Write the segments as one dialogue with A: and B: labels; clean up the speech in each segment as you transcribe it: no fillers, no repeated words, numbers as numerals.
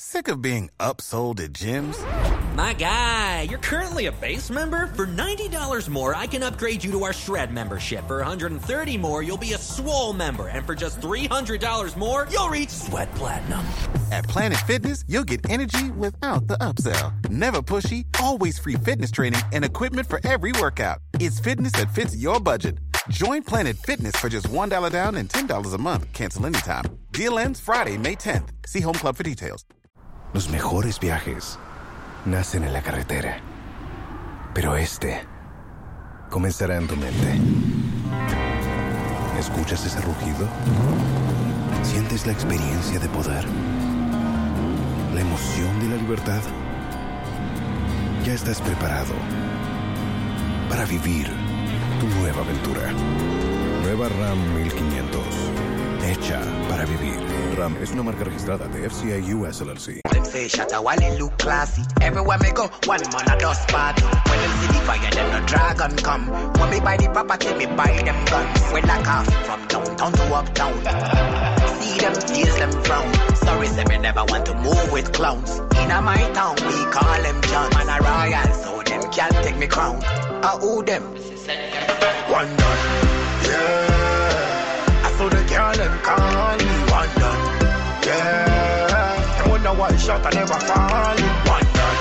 A: Sick of being upsold at gyms?
B: My guy, you're currently a base member? For $90 more, I can upgrade you to our Shred membership. For $130 more, you'll be a Swole member. And for just $300 more, you'll reach Sweat Platinum.
A: At Planet Fitness, you'll get energy without the upsell. Never pushy, always free fitness training and equipment for every workout. It's fitness that fits your budget. Join Planet Fitness for just $1 down and $10 a month. Cancel anytime. Deal ends Friday, May 10th. See Home Club for details.
C: Los mejores viajes nacen en la carretera, pero este comenzará en tu mente. ¿Escuchas ese rugido? ¿Sientes la experiencia de poder? ¿La emoción de la libertad? Ya estás preparado para vivir tu nueva aventura. Nueva Ram 1500. Hecha para vivir. Ram es una marca registrada de FCI US LLC.
D: Them say Shatawale look classy. Everywhere me go, one man a dust party. When them see the fire, them no dragon come. When me buy the property, me buy them guns. When I off from downtown to uptown. See them, tears them frown. Sorry, say me never want to move with clowns. In my town, we call them John. Man a royal, so them can't take me crown. I owe them. One done, yeah. So the girl them call me one done, yeah. And when I one shot I never fall in one done,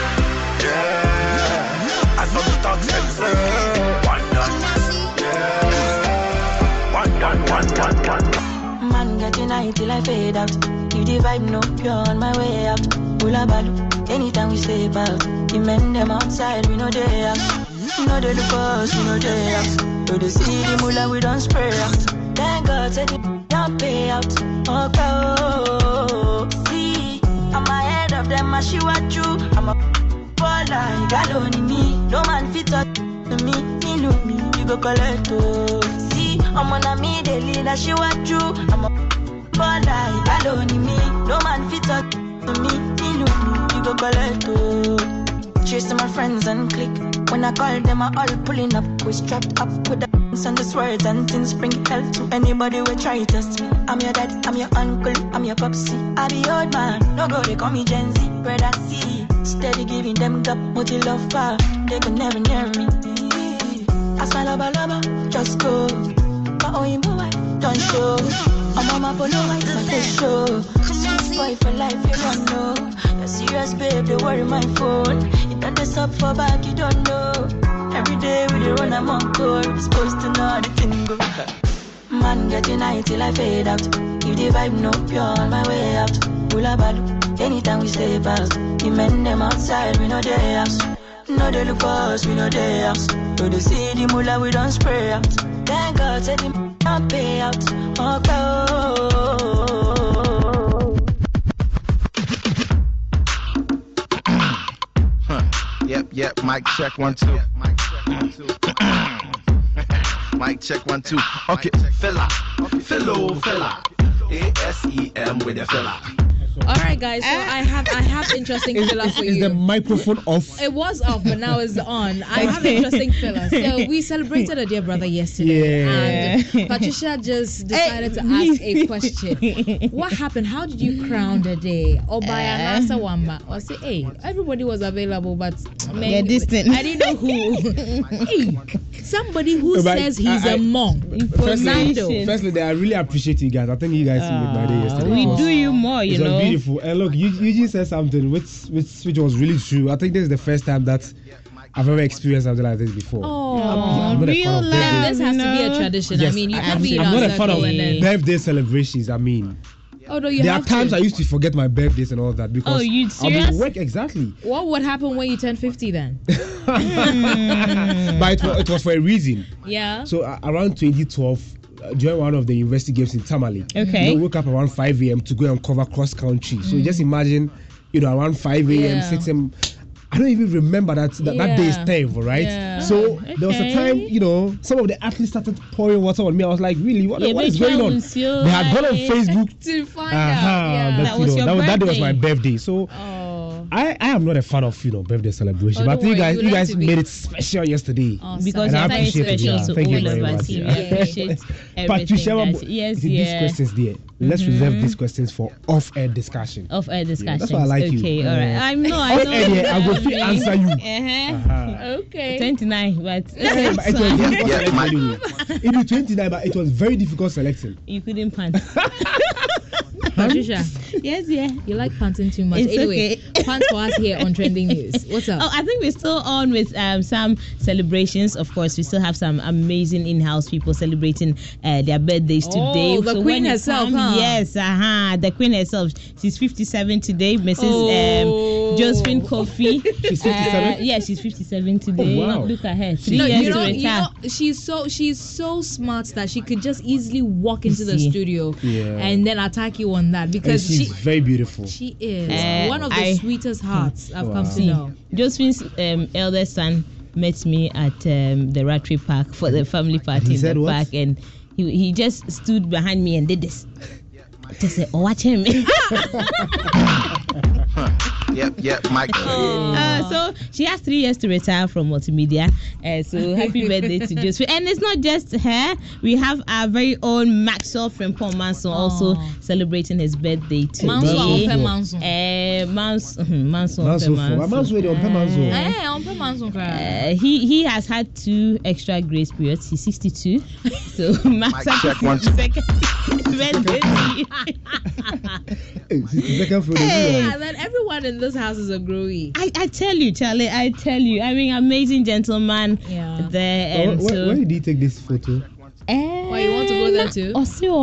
D: yeah. I saw the thugs them say one done, yeah. One.
E: Man getting high till I fade out. Give the vibe no pure on my way out. Hula balu, anytime we step out. The men them outside, we know they out. We know they look us, we know they out. So they see the mula, we don't spray out. Thank God, said it don't pay out. Okay, see, I'm ahead of them, I see what you. I'm a baller, you got only me. No man fit up to me, he know me, you go collect. See, I'm on a me daily, I see what you. I'm a baller, you got only me. No man fit up to me, he know me, you go collect. Chasing my friends and click. When I call them, I all pulling up. We strapped up with the and the swords and things bring hell to anybody who try to test me. I'm your dad, I'm your uncle, I'm your popsy. I be old man, no go, they call me Gen Z. Brother C, steady giving them gap, what you love for. They could never near me. I smile laba, just go. But oh, you boy, don't show. I'm on my polo, I got the show. Sweet boy for life, you don't know. You're serious, babe, they worry my phone. You got this up for back, you don't know. Every day we run a monk core, supposed to know the thing go. Man getting high till I fade out. Give the vibe no pure on my way out. Hula balu, anytime we step out. The men them outside, we know they house. No they look us, we know they house. So they see the mula, we don't spray out. Thank God, said him don't pay out.
F: Yep, mic check 1 2. Mic check 1 2. Okay, fella. ASEM with the fella.
G: All right, guys. So I have interesting filler for you.
H: Is the microphone off?
G: It was off, but now it's on. I have interesting filler. So we celebrated a dear brother yesterday, and Patricia just decided to ask a question. What happened? How did you crown the day? Or by Anasa Wamba? Or say, hey, everybody was available, but man,
I: distant.
G: I didn't know who. Hey, somebody who says he's a monk.
H: Firstly, I really appreciate you guys. I think you guys made my day yesterday.
I: We do you more, you know.
H: Beautiful. And look, you just said something which was really true. I think this is the first time that I've ever experienced something like this before.
G: Oh,
I: real life.
G: This has to be a tradition.
H: Yes,
G: I mean, you can't be.
H: I'm not a fan of birthday celebrations. I mean, there are times I used to forget my birthdays and all that because I'll be at work. Exactly.
G: What would happen when you turn 50 then?
H: But it was for a reason.
G: Yeah.
H: So around 2012. During one of the university games in Tamale,
I: okay,
H: we woke up around 5 a.m. to go and cover cross country. So just imagine, around 5 a.m., 6 a.m. I don't even remember that day is terrible, right? Yeah. So there was a time, some of the athletes started pouring water on me. I was like, really, what is going on? They had gone on Facebook
G: to find out.
H: That day was my birthday. So I am not a fan of birthday celebration, but you guys made it special yesterday.
I: Awesome. Because I appreciate it.
H: Thank you very much.
I: We appreciate
H: Patricia,
I: yes,
H: these questions there. let's reserve these questions for off-air discussion.
I: Off-air discussion.
H: That's why I like you.
I: Okay, all right. I know.
H: Off-air, I will answer you.
I: Okay. 29, but
H: it was difficult selecting anyway. It was 29, but it was very difficult selecting.
I: You couldn't pant.
G: Patricia.
I: Yes.
G: You like panting too much.
I: It's
G: anyway,
I: okay.
G: pant for us here on Trending News. What's up?
I: Oh, I think we're still on with some celebrations. Of course, we still have some amazing in-house people celebrating their birthdays today.
G: The Queen herself, huh?
I: Yes, the Queen herself. She's 57 today, Mrs. Josephine Kofi.
H: She's 57?
I: Yeah, she's 57 today.
H: Oh, wow.
I: Look at her. 3 years to retire.
G: She's so smart that she could just easily walk into the studio and then attack you on that, because
H: she's very beautiful.
G: She is one of the sweetest hearts I've come to know.
I: Josephine's eldest son met me at the Rattree Park for the family party in the park, and he just stood behind me and did this. Just said, watch him.
F: Yep, Mike.
I: So she has 3 years to retire from multimedia. So happy birthday to Josephine. And it's not just her. We have our very own Maxwell Frimpong Manson also celebrating his birthday today.
G: Manson.
I: He has had 2 extra grace periods. He's 62. So Max
F: check one.
I: Second birthday.
G: And then everyone in this house is a growy.
I: I tell you, Charlie. I mean, amazing gentleman there. And
H: where did he take this photo?
G: Why you want to go there too?
I: Was he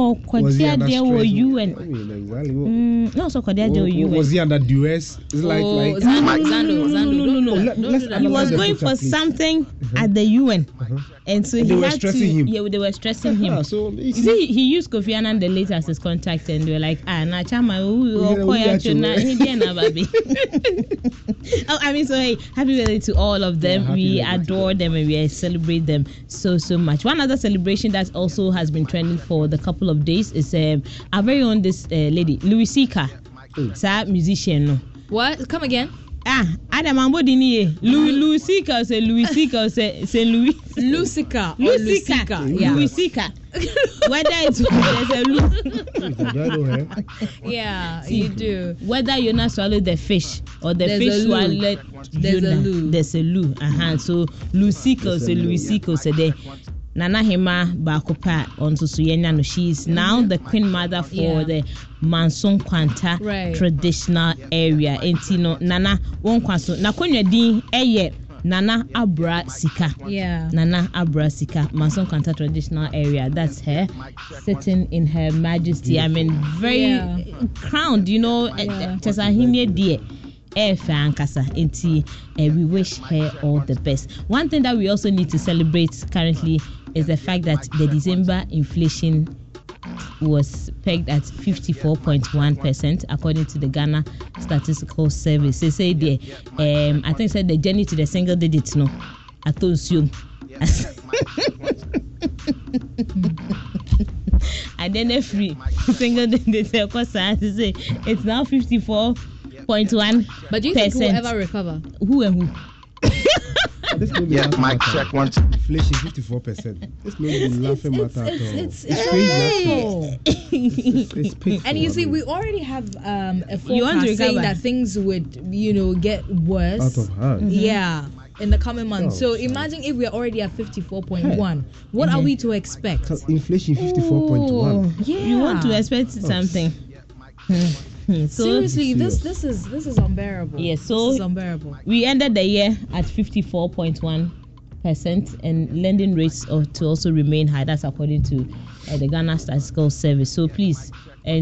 H: under duress? It's like
G: Zando.
I: He was going for something at the UN, and so
H: they were stressing him.
I: Yeah, they were stressing him.
H: So
I: see, he used Kofi Annan the late as his contact, and they were like, na chama Oh, I mean, so hey, happy birthday to all of them. We adore them and we celebrate them so much. One other celebration that also has been trending for the couple of days is our very own this lady, Louis C.K. musician. No.
G: What? Come again?
I: Adam Ambodini, Louis C.K. say Louis C.K. say Louis.
G: Lucica.
I: Yeah. Louis C.K. Whether it's there's a Lou.
G: Yeah, you do.
I: Whether you not swallow the fish or the fish swallow,
G: there's a Lou.
I: There's a Lou. So Louis C.K. say Louis C.K. say there. Nana Hema Bakopa on Susuyenya no, she is now the queen mother for the Manson Kwanta traditional area. Entino Nana won kwaso na konwa din eye Nana Abra Sika. Nana Abra Sika, Manson Kwanta traditional area. That's her sitting in her majesty. I mean, very crowned, Chasahimye dear. We wish her all the best. One thing that we also need to celebrate currently is the fact that the December inflation was pegged at 54.1% according to the Ghana Statistical Service. They say I think said the journey to the single digits I told you. And then every single digit it's now 54.1%.
G: But do you think we'll ever recover?
I: Who and who?
F: Yeah, Mike, check 1, 2.
H: Inflation 54%. This may be laughing matter at all. It's crazy.
G: And you see, we already have a forecast saying that things would, get worse.
H: Out of hand.
G: Yeah. In the coming months. So imagine if we're already at 54.1. What are we to expect?
H: Inflation 54.1.
G: Yeah.
I: You want to expect something. So,
G: seriously, this is unbearable.
I: Yeah, so
G: this is unbearable.
I: We ended the year at 54.1%, and lending rates to also remain high. That's according to the Ghana Statistical Service. So please,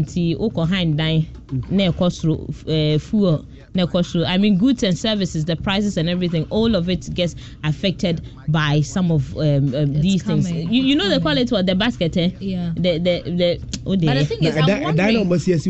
I: fuel. I mean, goods and services, the prices and everything, all of it gets affected by some of these things. You know they call it what, the basket, eh?
G: Yeah.
I: But the
G: thing is, I'm wondering.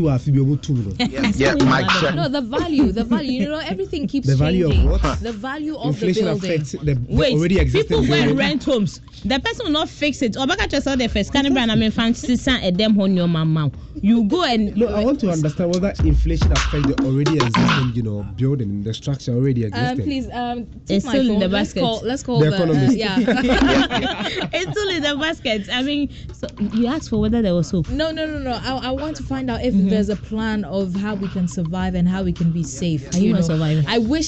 F: Mike, check.
G: No, the value. Everything keeps
H: the value
G: changing.
H: Of what?
G: The value of
H: inflation
G: the building.
H: affects the already existing
I: people
H: building.
I: go and rent homes. The person will not fix it. You go and
H: No, I want to understand whether inflation affects the already existing, building, the structure already existing.
G: Please,
I: it's still in the basket.
G: Let's call
H: the economist.
I: It's still in the basket. I mean, so you asked for whether there was soap.
G: No. I want to find out if there's a plan of how we can survive and how we can be safe.
I: Are you not surviving?
G: I wish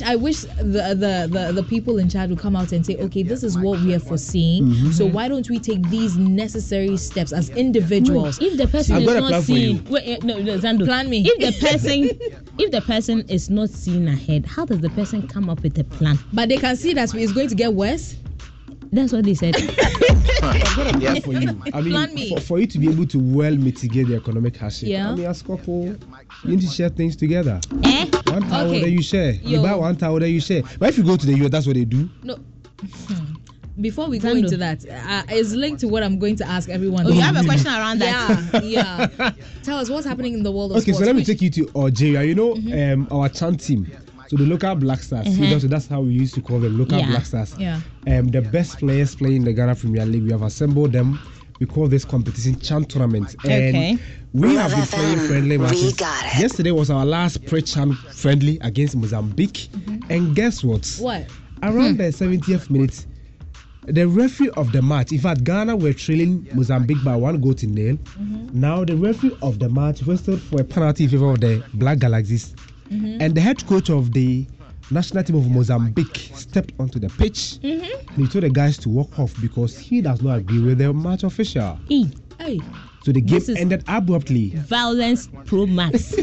G: the people in charge would come out and say, okay, this is what we are foreseeing. So why don't we take these necessary steps as individuals?
I: If the person is not seeing, Zando,
G: plan me.
I: If the person is not seeing ahead, how does the person come up with a plan?
G: But they can see that it's going to get worse.
I: That's what they said.
H: I've got a plan for you. I mean,
G: Plan me.
H: for you to be able to well mitigate the economic hardship.
G: Yeah.
H: I mean, as couple, you need to share things together.
I: Eh?
H: One towel
G: Okay.
H: that you share. You buy one towel that you share. But if you go to the US, that's what they do.
G: No. Before we go
I: Zando.
G: into that, it's linked to what I'm going to ask everyone.
I: Oh, you have a question around that?
G: Yeah. Tell us what's happening in the world of
H: Okay,
G: sports.
H: so let me take you to Algeria. You know, our chant team. So the local Black Stars. So that's how we used to call them, local Black Stars.
G: Yeah.
H: The best players playing in the Ghana Premier League. We have assembled them. We call this competition Chant Tournament. And we have been playing friendly matches. Yesterday was our last pre-Chant friendly against Mozambique. And guess what?
G: What?
H: Around the 70th minute, the referee of the match, in fact, Ghana were trailing Mozambique by 1-0. Now the referee of the match whistled for a penalty in favor of the Black Galaxies. And the head coach of the national team of Mozambique stepped onto the pitch. And he told the guys to walk off because he does not agree with the match official.
G: Hey.
H: So the game ended abruptly.
I: Violence pro max.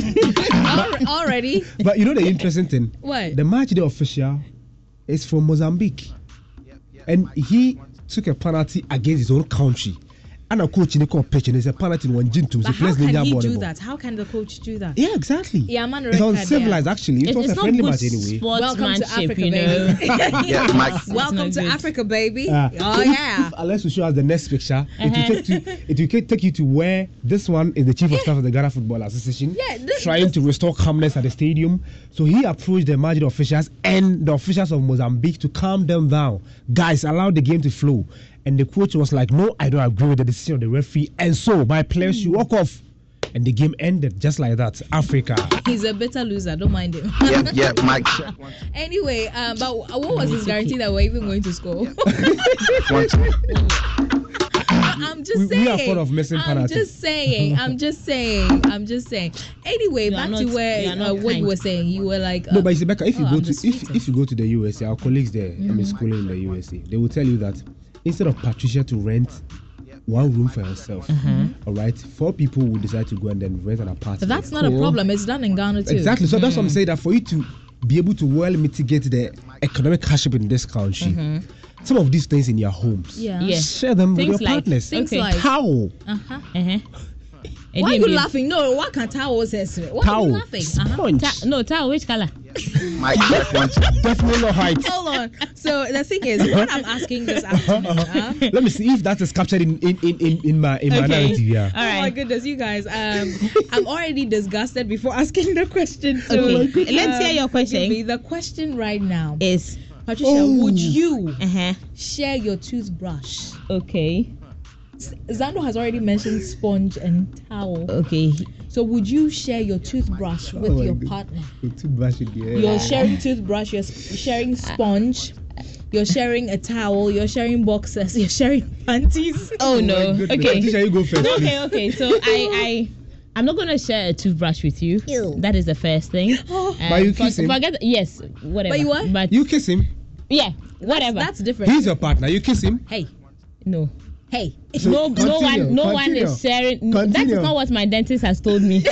G: Already?
H: But you know the interesting thing?
G: What?
H: The match day official is from Mozambique. And he took a penalty against his own country. And a coach in the pitch and there's a penalty in one gym to
G: But how can he do that? How can the coach do that?
H: Yeah, exactly.
G: Yeah, man.
H: It's uncivilized, actually. It was a friendly match anyway.
G: Welcome to Africa, baby. Welcome to Africa, baby.
H: Unless you show us the next picture, it will take you to where this one is the chief of staff of the Ghana Football Association, trying to restore calmness at the stadium. So he approached the match officials and the officials of Mozambique to calm them down. Guys, allow the game to flow. And the coach was like, no, I don't agree with the decision of the referee. And so, my players should walk off. And the game ended just like that. Africa.
G: He's a better loser. Don't mind him.
F: Mike.
G: Anyway, but what was his guarantee that we're even going to score? I'm just saying.
H: We are full of missing penalties.
G: I'm just saying. Anyway, back to where what you were saying. You were like,
H: no, but Becca, if you go to the USA, our colleagues there, schooling in the USA, they will tell you that instead of Patricia to rent one room for herself, all right, 4 people will decide to go and then rent an apartment.
G: But that's not a problem. It's done in Ghana too.
H: Exactly. So that's what I'm saying, that for you to be able to well mitigate the economic hardship in this country, some of these things in your homes, share them with your partners.
G: Things like
H: towel.
G: Why are you laughing? No, what can towel say? Why are you laughing?
H: Sponge.
I: Towel, which color?
F: Mike,
H: definitely not white.
G: Hold on. So the thing is, what I'm asking this afternoon.
H: Let me see if that is captured in my narrative. Yeah.
G: All right. Oh my goodness, you guys. I'm already disgusted before asking the question. So
I: let's hear your question.
G: The question right now
I: is,
G: Patricia, would you share your toothbrush?
I: Okay.
G: Zando has already mentioned sponge and towel.
I: Okay.
G: So would you share your toothbrush with your partner? You're sharing toothbrush, you're sharing sponge, you're sharing a towel, you're sharing boxers, you're sharing panties.
I: Oh no. Okay.
H: You go first.
I: Okay. So I'm not gonna share a toothbrush with you.
G: Ew.
I: That is the first thing.
H: But you kiss him?
I: Yes, whatever.
G: But you what?
I: But
H: you kiss him?
I: Yeah, whatever.
G: That's different.
H: He's your partner. You kiss him?
G: Hey.
I: No.
G: Hey.
H: So
I: no one is sharing. That is not what my dentist has told me.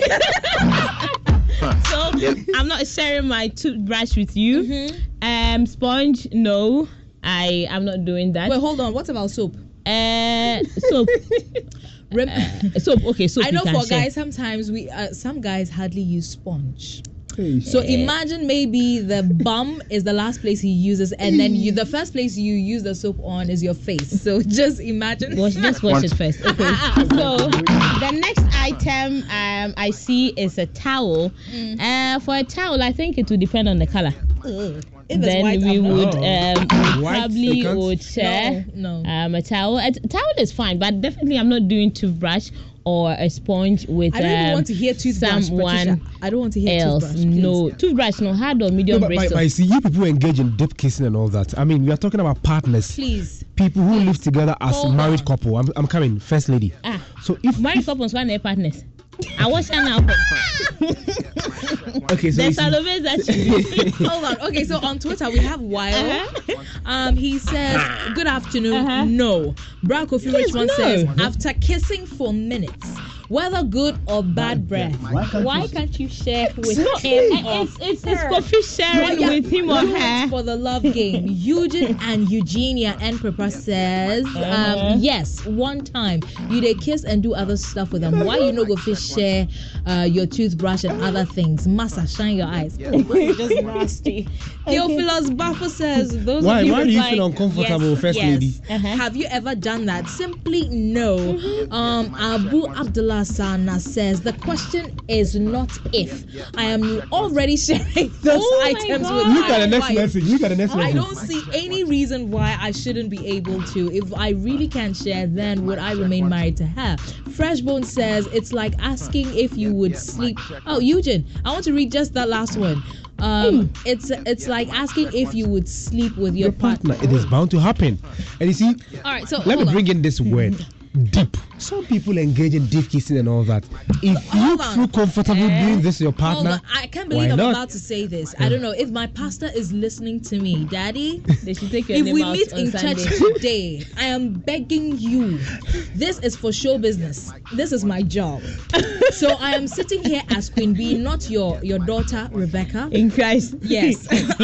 I: So I'm not sharing my toothbrush with you. Sponge, no. I'm not doing that.
G: Wait, hold on. What about soap?
I: Soap. Soap. Okay, soap.
G: I know for guys, sometimes some guys hardly use sponge.
H: Hey.
G: So imagine maybe the bum is the last place he uses, and then the first place you use the soap on is your face. So just imagine.
I: Just wash it first. Okay. So the next item I see is a towel. For a towel, I think it would depend on the color. Then
G: white,
I: we would
H: white,
I: would share
G: no.
I: a towel. A towel is fine, but definitely I'm not doing toothbrush or a sponge with
G: I don't even want to hear toothbrush,
I: someone
G: I don't want to hear
I: else.
G: toothbrush.
I: No, toothbrush, no, hard or medium bristle.
H: But see, you people engage in deep kissing and all that. I mean, we are talking about partners.
G: Please.
H: People who live together as married couple. I'm coming, first lady.
I: So if married couples want their partners, I watch an album.
H: Okay, so
G: hold on. Okay, so on Twitter we have Wild. He says, "Good afternoon." No. Bra Kofi Richmond says, "After kissing for minutes, whether good or bad breath, why can't you share with him?"
I: It's Kofi sharing with him or her
G: for the love game. Eugene and Eugenia and Papa says, yes, one time you they kiss and do other stuff with them. Why you no go fish share your toothbrush and other things? Massa, shine your eyes.
I: Just nasty.
G: Theophilus Buffer says, those
H: why
G: of you
H: do you feel uncomfortable, first lady?
G: Have you ever done that? Simply no. Abu Abdullah Sana says, the question is not if. I am already sharing those items with
H: Look at the next message.
G: I don't see any reason why I shouldn't be able to. If I really can't share, then would I remain married to her? Freshbone says, it's like asking if you would sleep. Oh, Eugene, I want to read just that last one. It's like asking if you would sleep with your partner.
H: It is bound to happen. And you see,
G: all right, so
H: let me bring in this word. Deep. Some people engage in deep kissing and all that. If you feel comfortable doing this to your partner,
G: I can't believe I'm about to say this. I don't know if my pastor is listening to me, Daddy.
I: They should take your
G: if
I: name
G: we
I: out
G: meet
I: on
G: in
I: Sunday.
G: church today, I am begging you. This is for show business. This is my job. So I am sitting here as Queen Bee, not your daughter Rebecca.
I: In Christ.
G: Yes.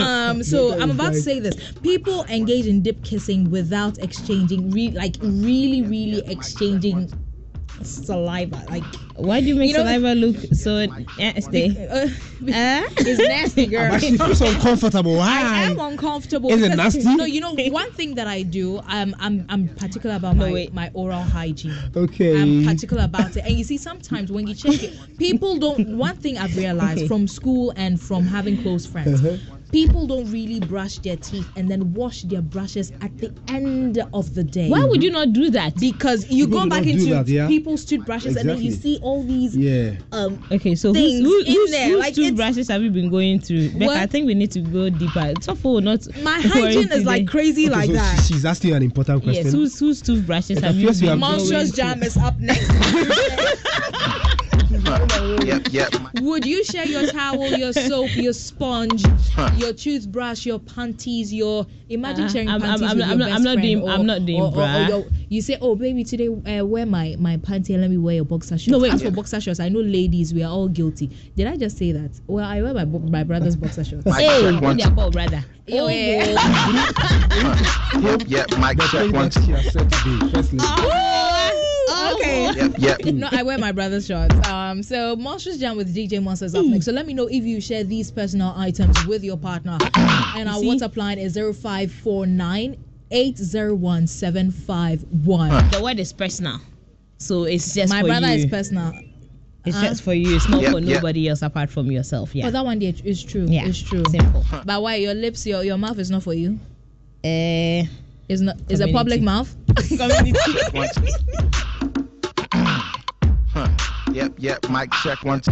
G: So I'm about to say this. People engage in deep kissing without exchanging, really exchanging saliva. Like,
I: why do you make saliva look so nasty?
G: It's nasty, girl.
H: But she feels uncomfortable. Why?
G: I am uncomfortable.
H: Is it nasty?
G: No, one thing that I do, I'm particular about my oral hygiene.
H: Okay.
G: I'm particular about it. And you see, sometimes when you check it, people don't. One thing I've realized from school and from having close friends. People don't really brush their teeth and then wash their brushes at the end of the day.
I: Why would you not do that?
G: Because you go back into people's toothbrushes and then you see all these
I: okay, so whose toothbrushes have you been going through? Becca, I think we need to go deeper.
G: My hygiene is like crazy like that.
H: She's asking you an important question.
I: Yes, whose toothbrushes have you been
G: Monstrous Jam is up next.
F: Yep.
G: Would you share your towel, your soap, your sponge, your toothbrush, your panties, your imagine sharing panties with your best friend?
I: I'm not doing bra.
G: You say, oh baby, today wear my panty and let me wear your boxer shorts.
I: No, wait.
G: As for boxer shorts, I know ladies, we are all guilty. Did I just say that? Well, I wear my brother's boxer shorts.
I: Hey, your poor brother.
G: Oh, yeah.
F: Mike check once.
G: Okay.
F: Yep.
G: No, I wear my brother's shorts. So Monstrous Jam with DJ Monsters up next. So let me know if you share these personal items with your partner. And our WhatsApp line is 0549 801 751.
I: The word is personal, so it's just
G: my
I: for
G: brother
I: you.
G: Is personal.
I: It's just for you. It's not for nobody else apart from yourself. Yeah.
G: But that one is true.
I: Yeah,
G: it's true.
I: Simple.
G: But why your lips, your mouth is not for you? It's not. It's a
I: Community.
G: public mouth.
F: Yep. Mic check once.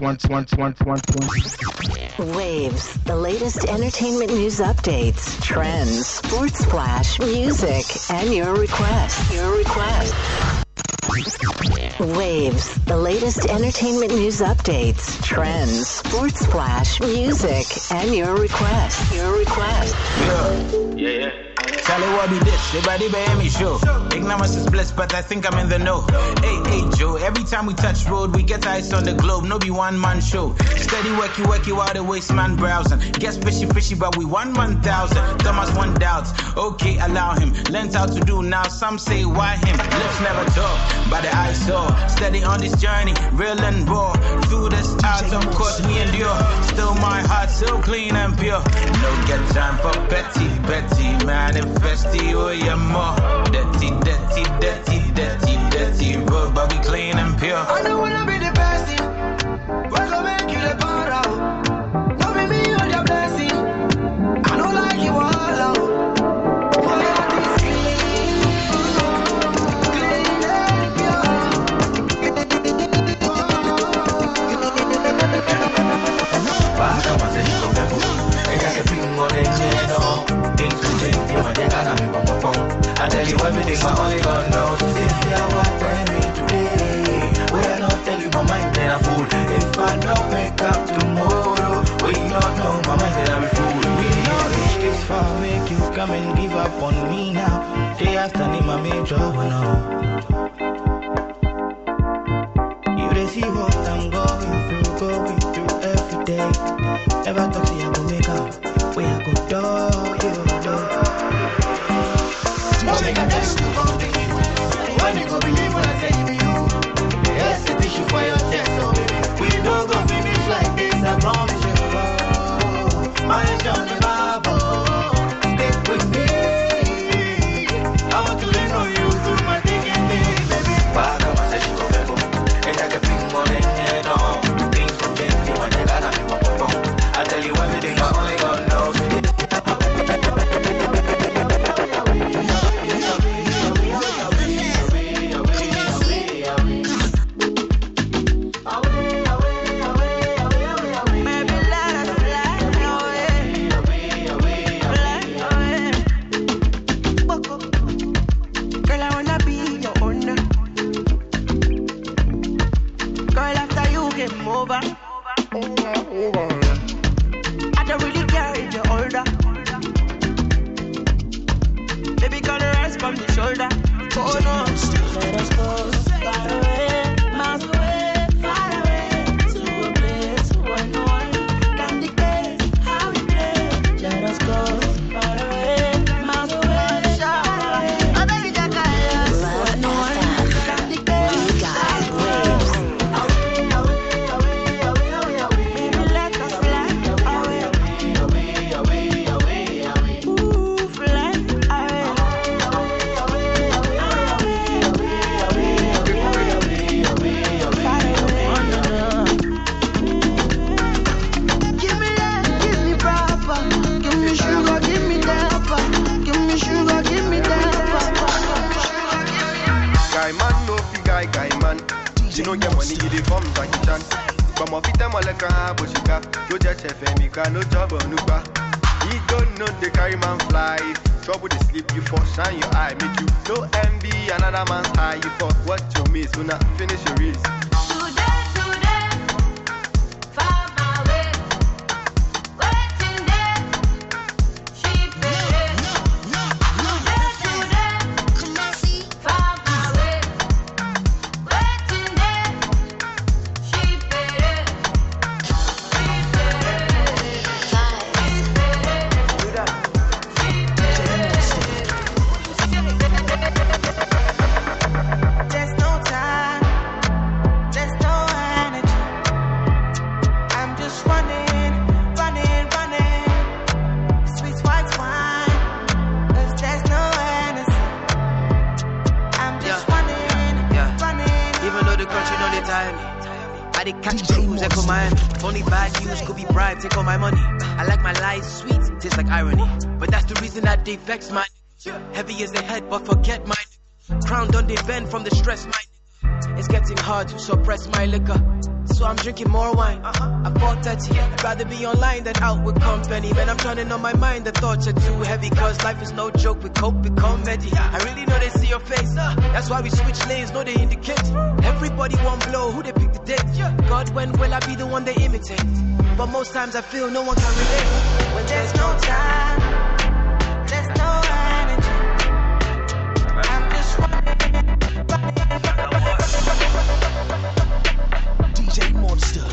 J: Waves, the latest entertainment news updates, trends, sports flash, music, and your requests. Waves, the latest entertainment news updates, trends, sports flash, music, and your requests.
K: Yeah. Tell it what be this, everybody bear me show. Ignorance is bliss, but I think I'm in the know. Hey, Joe, every time we touch road, we get ice on the globe, no be one man show. Steady worky while the waste man browsing. Guess fishy, but we 1,000. Thomas one doubts, okay, allow him. Learned how to do now, some say why him. Lips never talk, but the eyes saw. Steady on this journey, real and raw. Through this out of course we endure. Still my heart so clean and pure. No get time for Betty, manifesti, oh yeah more. Dirty, but we clean and pure.
L: I don't wanna be the best thing. We're gonna make you the part out. Don't be me on your blessing. I don't like you all out.
K: everything my only God knows. If you walk with me today, will I not tell you my mind then I fool? If I don't wake up tomorrow, we don't know my mind then I be fool. We know this far, make you come and give up on me now. They are standing my major now. You see what I'm going through every day. Never thought I go make up, where I go do, you do. Make a test to go believe. When you go believe when I say to you, yes, the tissue for your chest, so we don't go finish like this, I promise you. My Johnny Babo, stick with me. I want to lean on you through my thick and thin, baby. Back on my session, go back home. And I can bring more than head on. Things from changing when they got me on my phone. I tell you everything, but only God knows.
L: I don't really care if you're older. Baby, girl, the rise from the shoulder. Oh no, let us go far away, miles away, far away, to a place where no one can dictate how we play. Let us go far away, miles away, far away. I bet you that guy is where no one can dictate.
F: You know get money, you dey form Jackie Chan. From a fit them all like a boshika. You just FM, no job or no bar. You don't know the carry man fly. Trouble to sleep, you for shine your eye. Make you no envy, another man's high. You for what you miss, so now finish your race.
L: Take all my money. I like my lies sweet, tastes like irony. But that's the reason that they vex my heavy as the head, but forget my crown done they bend from the stress my it's getting hard to suppress my liquor. So I'm drinking more wine. I'm 4:30. I'd rather be online than out with company. Man, I'm turning on my mind. The thoughts are too heavy. Cause life is no joke. We cope with comedy. I really know they see your face. That's why we switch lanes. No, they indicate. Everybody won't blow. Who they pick the date? God, when will I be the one they imitate? But most times I feel no one can relate. When there's no time, there's no energy. I'm just running. DJ Monster.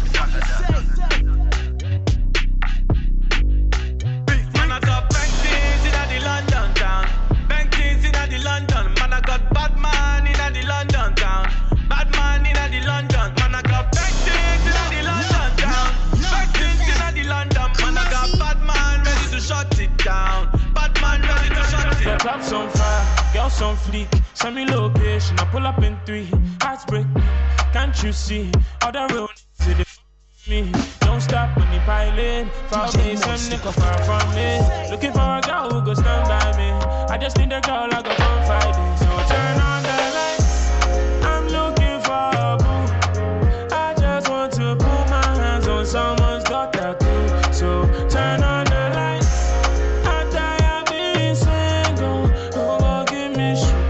M: Man, I got bank things in the London town. Bank things in the London. Man, I got bad man in the London town. Bad man in the London. Man, I got bank things in the London town. Bank things in the London. Man, I got bad man ready to shut it down. Bad man ready to shut it down.
N: Clubs on fire, girls on fleek. Send me location, I pull up in 3. Hearts break me, can't you see? All the real niggas me. Don't stop when you piling. Follow me, some nigga far from me. Looking for a girl who go stand by me. I just need a girl I go confide in. So turn on the lights. I'm looking for a boo. I just want to put my hands on someone's got that too. So turn on the lights. I'm tired of being single. Who gon' give me shit?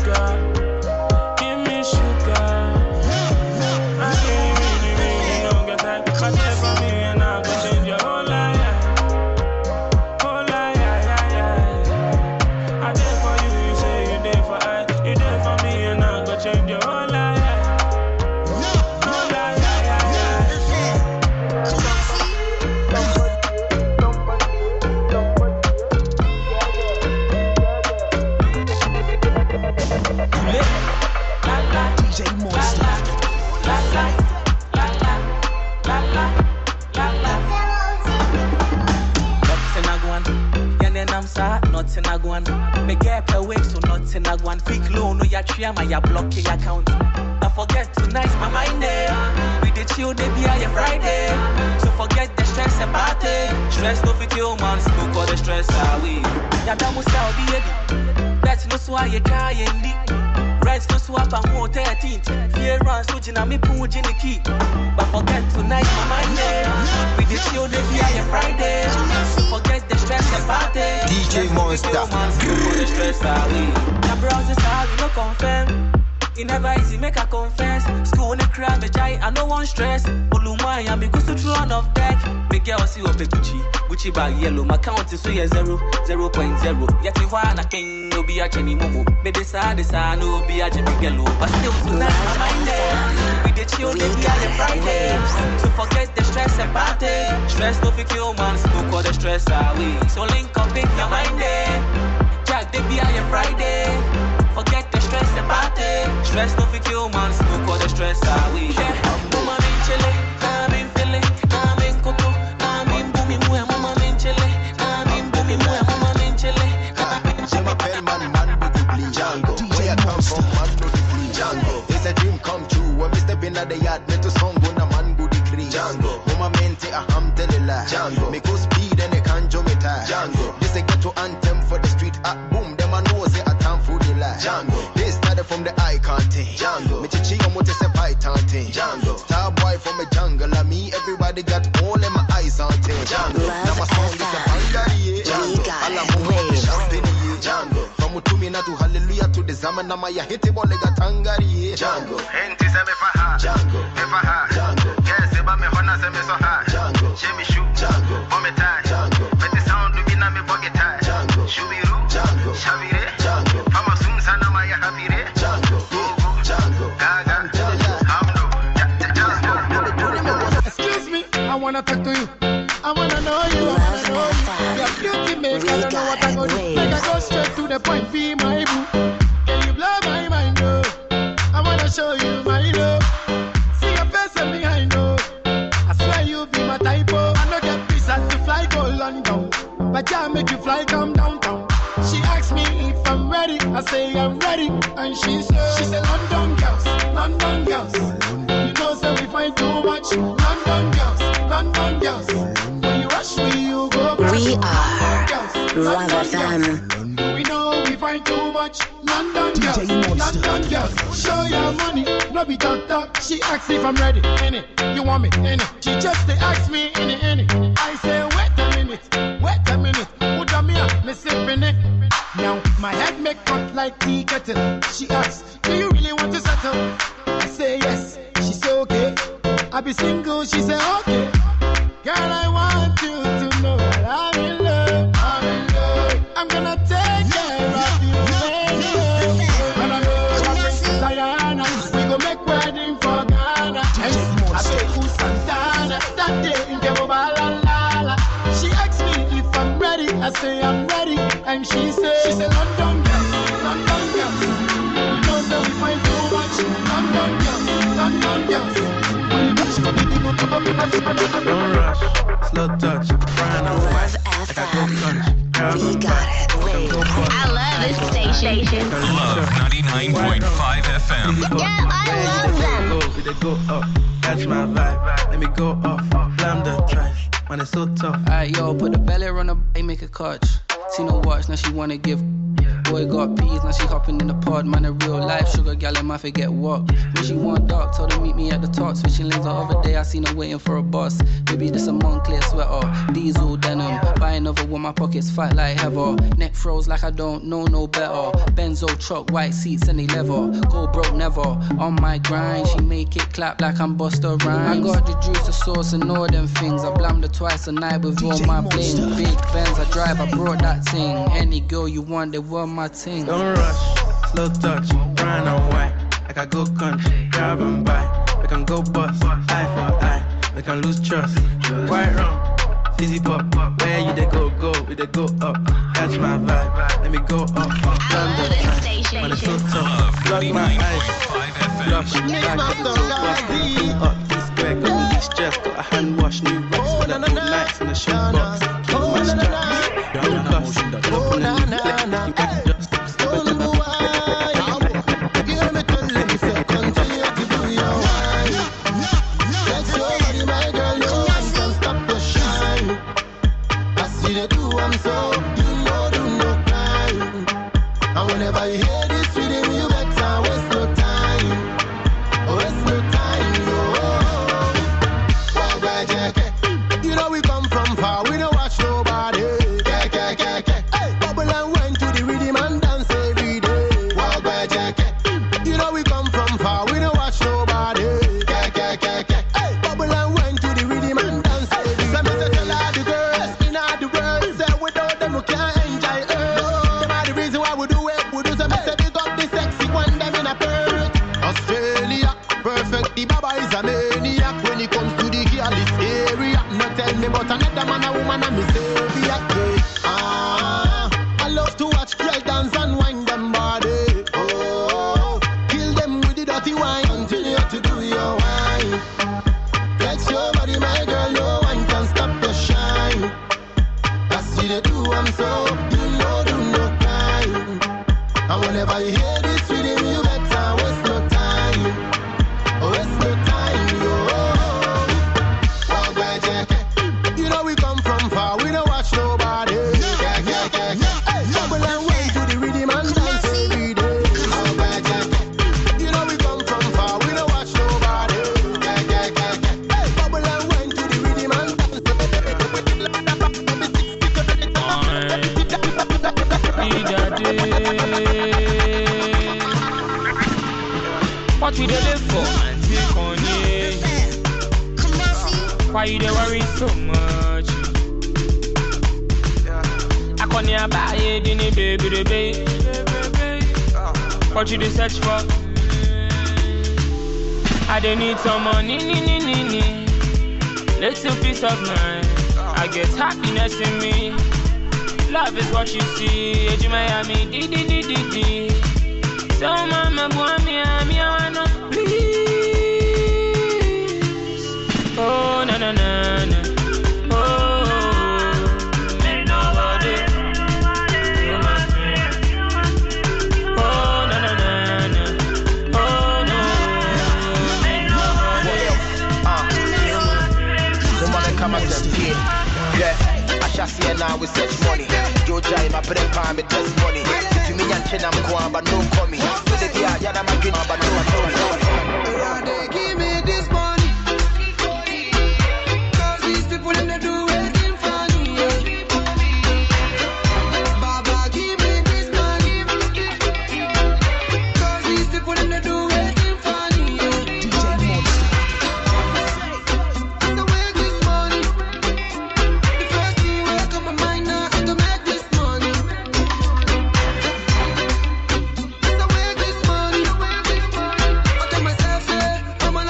O: nothing I go on. Me get per week, so nothing I go on. Quick loan, no ya tria, my ya block your account. I forget tonight, my mind there. We the chill, they be a Friday. So forget the stress about it. Stress no fit your man, smoke all the stress away. Ya da musa obi ebi. Bet no so aye kai endi. Reds no swap and more 13th. Fear runs, so jina me poo jini key. But forget tonight, my mind there. We the chill, they be a Friday. So forget the stress about it.
P: DJ Monster.
O: Smoke all the stress away. Ya browsers how you no confirm. It never easy, make a confess. School in the crowd, me jai, I no one stress. Olumai, I'm because to run off deck. Big girl, see what Gucci bag yellow. My count is 0.0. Yet you want a king, no be a Jenny Momo. Maybe sad, no be a Jenny Yellow. But still tonight, my mind there. With the chill, they be a Friday. So forget the stress about it. Stress no fit your man, smoke all the stress away. So link up in your mind there. Jack, they be a Friday. Forget the stress about it. Stress no fit your man, smoke all the stress away. Mama in Chile, I'm in Philly, I'm in Coco, I'm in Boomy Mue, Mama in Chile, I'm in Boomy Mue, Mama in Chile.
P: I'm a bell man with the blue Django. Where I come from, man with the blue Django. It's a dream come true. When we step in at the yard, me to song on a man good degree. Django. Mama mente a ham telila. Django. Me go speed and they can't jump it. Django. This a ghetto anthem for the street. Boom, them a know say a time for the life. Django. They started from the icon thing. Django. Me chichi on what they say python thing. Django. Star boy from a jungle. Like me, everybody got all in my eyes on thing. Django. Now my song is a bangari. Django. Alla move champagne. Django. From Utumina to Hallelujah to the Zamana Maya hit it bolega tangari. Django. Enti se me faha. Django. Me faha. Django. Yes, eba me hona se me soha. Django. Shemi shu. Django. Bometa. Django. Peti sound du bina me bogeta. Django. Shubiru. Django. Shabire. Django. Fama sum sana maya habire. Django. Gogo. Django. Gaga. Hamdo.
Q: Excuse me, I wanna talk to you. I wanna know you, I wanna know you. Your beauty makes I don't know what I go do. Make I go straight to the point, be my boo. Can you blow my mind, oh? I wanna show you my love. See your face and behind, oh. I swear you be my type, oh. I know get visa to fly go London, but I make you fly come downtown. She asked me if I'm ready, I say I'm ready, and she said London girls, London girls. You know say we find too much. London girls, London girls. When you rush me, you go crash.
J: We are Love FM.
Q: We know we find too much. London girls, London girls. Show your money, no be talk. She asks if I'm ready, in it. You want me, in it. She just they ask me, in it. I say wait a minute. Who done me up, me sipping it. Now my head make cut like tea kettle. She asks, do you really want to settle? I say yes. She say okay. I be single. She say okay. Girl, I want you to know that I'm in love. I'm in love. I'm gonna take care of you, baby. And I know I'm Princess Diana. We go make wedding for Ghana. I say who Santana. That day in Kemobalala. She asks me if I'm ready. I say I'm ready. And she said London girls, London girls. You know that we find too much. London girls, London girls.
P: Don't rush, slow touch, brown and white.
J: We got it. I love this station.
R: Love 99.5 FM.
J: Yeah, I love them.
P: We go up, catch my vibe. Let me go up, blam the trash. Man, it's so tough.
O: Alright, yo, put the belly on the make a catch. See no watch, now she wanna give. Boy got peas, now she hopping in the pod. Man, a real life sugar gal, and my forget what. When she want dark, told her meet me at the top. Switching lanes the other day, I seen her waiting for a bus. Baby, this a Moncler sweater, diesel denim. Buy another one, my pockets fight like heather. Neck froze like I don't know no better. Benzo truck, white seats and they leather. Go broke never, on my grind. She make it clap like I'm Busta Rhymes. I got the juice, the sauce and all them things. I blammed her twice a night with all my bling. Big Benz I drive, I brought that thing. Any girl you want, they were my thing.
P: Don't rush, slow touch, brown and white. Like I go country, grab and buy. We can go bust, eye for eye. We can lose trust, quite wrong. Fizzy pop, where you they go, we they go up. Catch my vibe, let me go up. Down the track, when it's so tough. Lock my eyes, lock my back, so up this square, got me stressed. Got a hand wash, new rocks, got no lights in the shoebox. Keep my strap, no cuss, open the see the do I'm so, you know, do no crime. And whenever you hear this rhythm, you better waste no time. Waste no time, yo. You know we come from far, we don't watch nobody. Hey, bubble and wine to the rhythm and dance every day. You know we come from far, we don't watch nobody. Hey, bubble and wine to the rhythm and dance every day. Some say tell all the girls in all the world, say without them we can't enjoy earth. Them are the reason why we do it. We do some say big up the sexy one, them in a perk. Australia, perfect, the baba is a maniac when it comes to the girl area. Not tell me about another man, a woman, and me savior. I love to watch girl dance and wind them body. Oh, kill them with the dirty wine. Continue to do your wine. Flex your body, my girl, no one can stop your shine. I see the do I'm so, you know, do no crime. And whenever you hear this rhythm, you better waste no time. Waste no time, yo. You know we come from far, we don't watch nobody. Hey, bubble and wine to the rhythm and dance every day. You know we come from far, we don't watch nobody. Hey, bubble and wine to the rhythm and
N: dance. What we dey live for? Take on it. Why you dey worry so much? I can't hear about it, baby. What you dey search for? I dey need some money, little peace of mind. I get happiness in me. Love is what you see. Eji Miami, di. So mama, boy, me, I wanna please. Oh, na. Oh, ain't nobody. You must be. Oh, na. Oh, no. Ain't nobody.
P: Woman, come and just here. Yeah, I shall see her now with such money. Joe Jai, my bread pan with just money. To me, and Chen, I'm going, but no coming. To the beer, yeah, I'm a good, but no, they give me this money. People in the do anything funny, yeah. Baba, give me this money. Cause these people in the do anything funny, yeah. As I make this money, the first thing will come my mind now is to make this money. As I make this money, I tell myself, yeah, I'm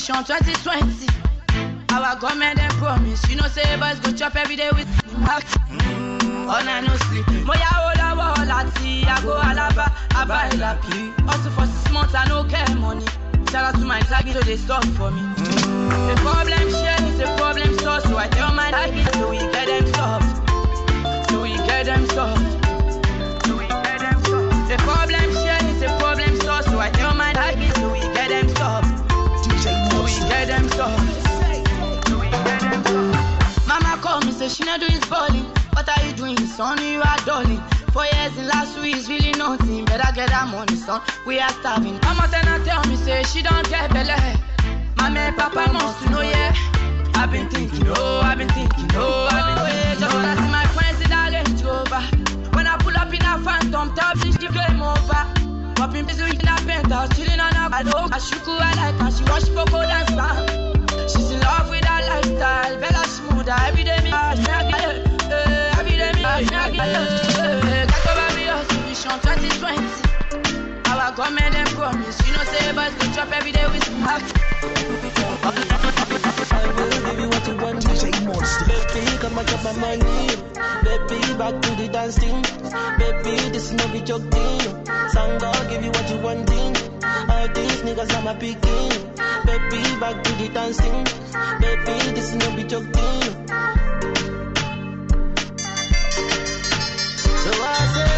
E: Vision 2020. Our government and promise. You know, say boys go chop every day with on and no sleep. Moya ola wala tea. I go alaba, I buy lappy. Also for 6 months, I no care money. Shout out to my tag, so they stop for me. The problem share is a problem solved. So I tell my tag, so we get them solved. So we get them solved. So we get them solved. The problem share is a problem solved. So I tell my tag, so we get them solved. So we get them solved. So we get them solved. Mama call me, say she not doing balling. What are you doing, son? You are darling. 4 years in last week is really nothing. Better get that money, son. We are starving. Mama tell me, say she don't get belly. Mama and Papa wants to know, yeah. I've been thinking, I've been waiting. Just wanna see my friends in that Range Rover. When I pull up in a phantom, top this the game over. Popping busy in a penthouse, chilling on a bed. I shook her, I like her. She watch Poco dance now. She's in love with her lifestyle. Bella smoother, every day me every day me Got over me also, Vision 2020. Our government and promise. You know, say boys go chop every day with some
O: I will give you what you want, DJ Monster. Baby, come and chop my money. Baby, back to the dancing. Baby, this is no be joking. Sanga, give you what you want. All these niggas are my picking. Baby, back to the dancing. Baby, this is no be joking. So I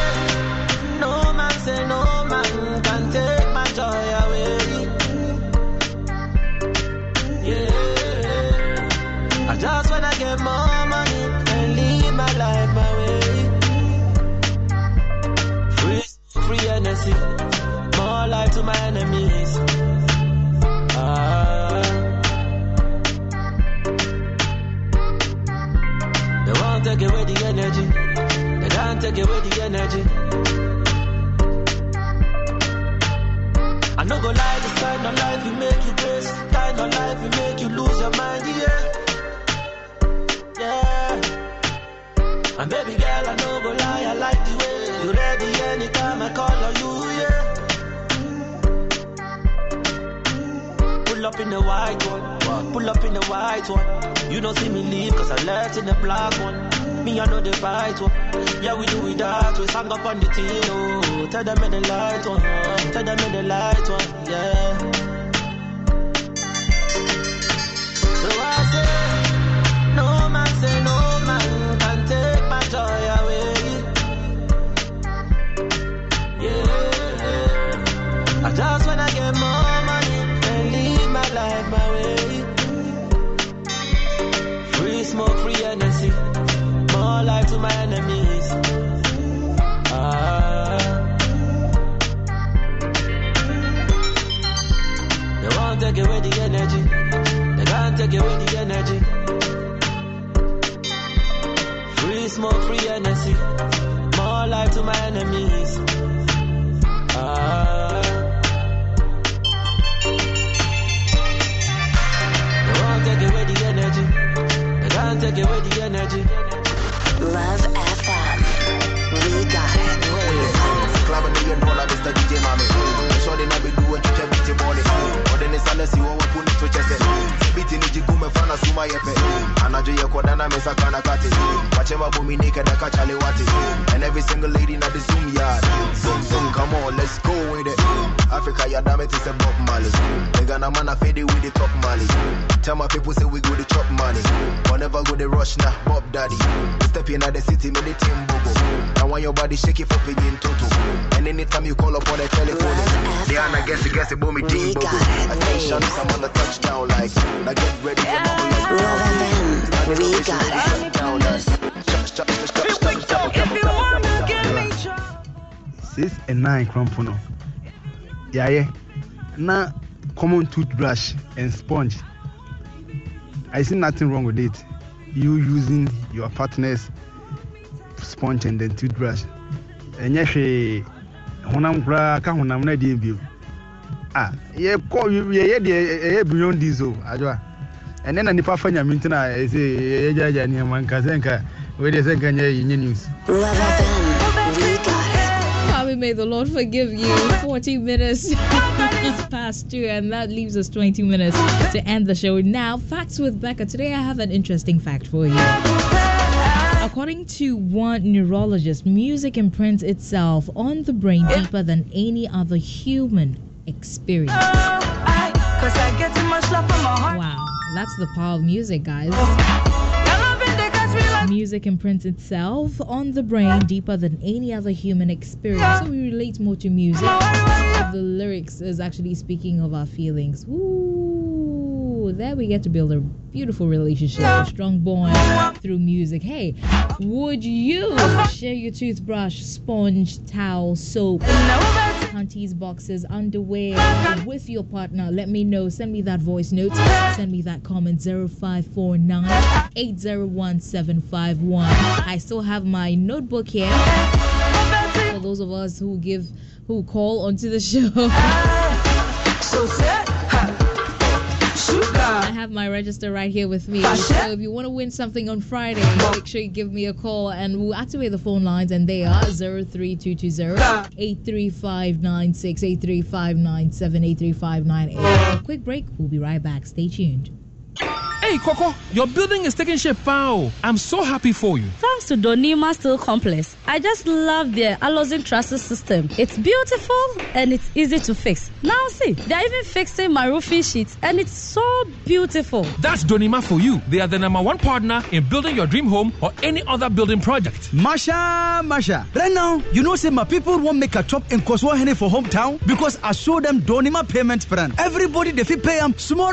O: say no man can take my joy away. Yeah, I just wanna get more money and live my life my way. Free energy, more life to my enemies. They won't take away the energy. They can't take away the energy. I no go lie, this kind of life will make you crazy. Kind of life will make you lose your mind, yeah. And baby girl, I no go lie, I like the way you ready anytime I call on you, yeah. Pull up in the white one, pull up in the white one. You don't see me leave cause I left in the black one. Me, I know the fight one. Yeah, we do it that way. Hang up on the team, oh. Tell them in the light one. Tell them in the light one, yeah. So I say no man can take my joy away. Yeah, I just wanna get more money and live my life my way. Free smoke, free energy. More life to my enemies. They won't take away the energy. They can't take away the energy. Free smoke, free energy. More life to my enemies. They won't take away the energy. They can't take away the energy.
J: Love FM. We got it.
P: Club and you know that Mr. DJ Mami. So they not be doing to check with your body. But then it's unless you want to put it to chest. Beating the Jigume Fana Suma Yepe. And I do your Kodana Mesakana Kati. Whatever Bumi naked, I catch Aliwati. And every single lady in the Zoom yard. Zoom, come on, let's go with it. Africa, ya damn it, it's a Bob Marley. They gonna man a fade with the top Mali. Tell my people say we go to chop money. Whenever go the rush now, Bob Daddy. Step in at the city, many team bobo. Now when your body shake it for piggy toto. And anytime you call up on the telephone, they are not guess it, boom, it team bobo. Attention, I'm on the touchdown like. Now get ready,
J: Love FM. We got
S: it. 6 and 9 crumple. Yeah. Now, common toothbrush and sponge. I see nothing wrong with it. You using your partner's sponge and then toothbrush. And yes, honam bra ka honam na dey bio. Ye call you beyond diesel adwa. And then nipa fa nyame ntina say ye jaja ni man ka senka we dey senka nya news.
J: Love FM. We got it.
G: May the Lord forgive you. 40 minutes 2, and that leaves us 20 minutes to end the show. Now, Facts with Becca. Today I have an interesting fact for you. According to one neurologist, music imprints itself on the brain deeper than any other human experience. Wow, that's the power of music, guys. Music imprints itself on the brain deeper than any other human experience. So we relate more to music. The lyrics is actually speaking of our feelings. Ooh, there we get to build a beautiful relationship, a strong bond through music. Hey, would you share your toothbrush, sponge, towel, soap, panties, boxes, underwear with your partner? Let me know. Send me that voice note. Send me that comment. 0549 801 751. I still have my notebook here for those of us who call onto the show. I have my register right here with me. So if you want to win something on Friday, make sure you give me a call and we'll activate the phone lines, and they are 03220 83596, 83597, 83598. A quick break. We'll be right back. Stay tuned.
T: Hey, Coco, your building is taking shape, pal. I'm so happy for you.
U: Thanks to Donima Steel Complex. I just love their Allozin Trusses system. It's beautiful and it's easy to fix. Now see, they're even fixing my roofing sheets and it's so beautiful.
T: That's Donima for you. They are the #1 partner in building your dream home or any other building project.
V: Masha. Right now, you know, say my people won't make a chop in Koswahene for hometown because I show them Donima payment plan. Everybody, they fit pay them small.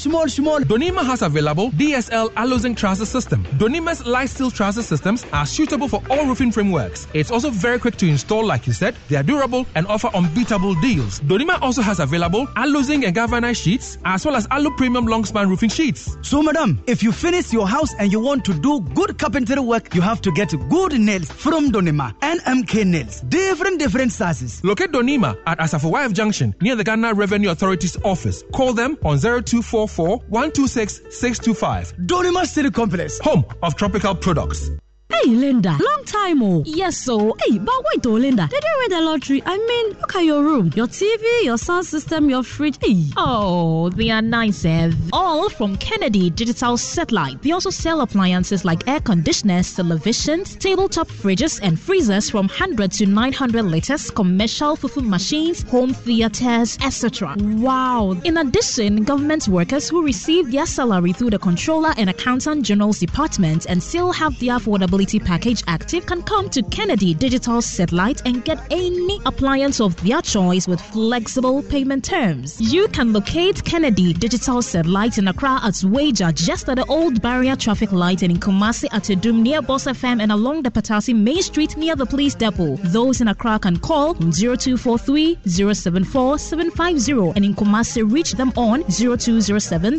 T: Donima has available DSL Allozin Trusses system. Donima's light steel trusses systems are suitable for all roofing frameworks. It's also very quick to install, like you said. They are durable and offer unbeatable deals. Donima also has available Allozin and galvanized sheets, as well as Allo Premium long span roofing sheets.
V: So, madam, if you finish your house and you want to do good carpentry work, you have to get good nails from Donima. NMK nails, different sizes.
T: Locate Donima at Asafo Junction near the Ghana Revenue Authority's office. Call them on 0244 126 625.
V: Donima City Complex,
T: home of tropical products.
U: Hey, Linda, long time, oh. Yes, so. Hey, but wait, oh, Linda, did you win the lottery? I mean, look at your room, your TV, your sound system, your fridge. Hey.
W: Oh, they are nice, all from Kennedy Digital Satellite. They also sell appliances like air conditioners, televisions, tabletop fridges, and freezers from 100 to 900 liters, commercial fufu machines, home theaters, etc.
U: Wow.
W: In addition, government workers who receive their salary through the Controller and Accountant General's Department and still have their affordability package active can come to Kennedy Digital Satellite and get any appliance of their choice with flexible payment terms. You can locate Kennedy Digital Satellite in Accra at Wager, just at the old barrier traffic light, and in Kumasi at Edum near Boss FM and along the Patasi Main Street near the police depot. Those in Accra can call 0243 074 750 and in Kumasi reach them on 0207